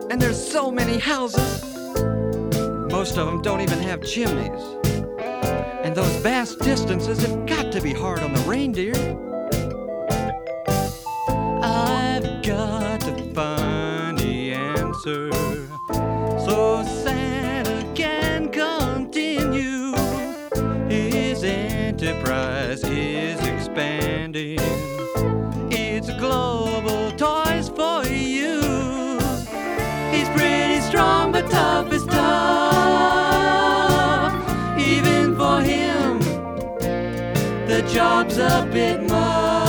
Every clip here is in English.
And there's so many houses. Most of them don't even have chimneys. And those vast distances have got to be hard on the reindeer. I've got to find the answer so Santa can continue. His enterprise is expanding. It's global toys for you. He's pretty strong but tough as tough. Even for him, the job's a bit much.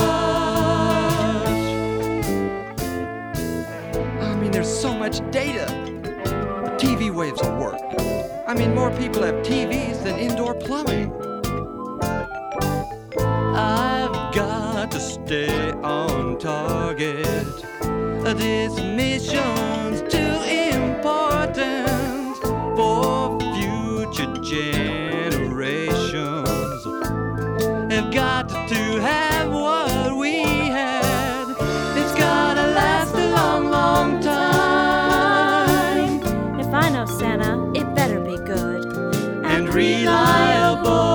I mean, there's so much data. TV waves will work. I mean, more people have TVs than indoor plumbing. I've got to stay on target. This mission's too important for future generations. Have got to have what we had. It's gotta last a long, long time. If I know Santa, it better be good and reliable.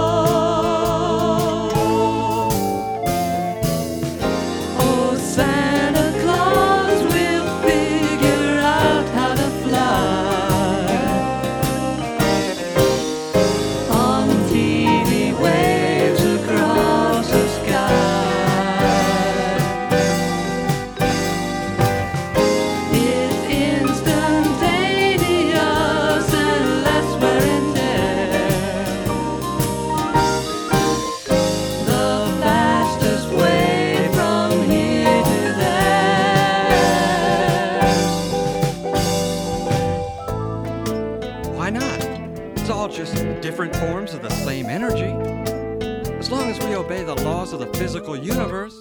Oh, Santa Claus will figure out how to fly on TV waves across the sky. It's instantaneous and less wear and tear. The fastest way from here to there. Why not? It's all just different forms of the same energy. As long as we obey the laws of the physical universe.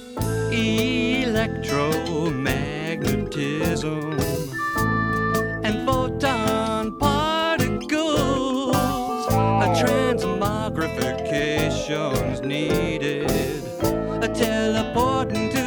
Electromagnetism and photon particles. A transmogrification's needed. A teleporting to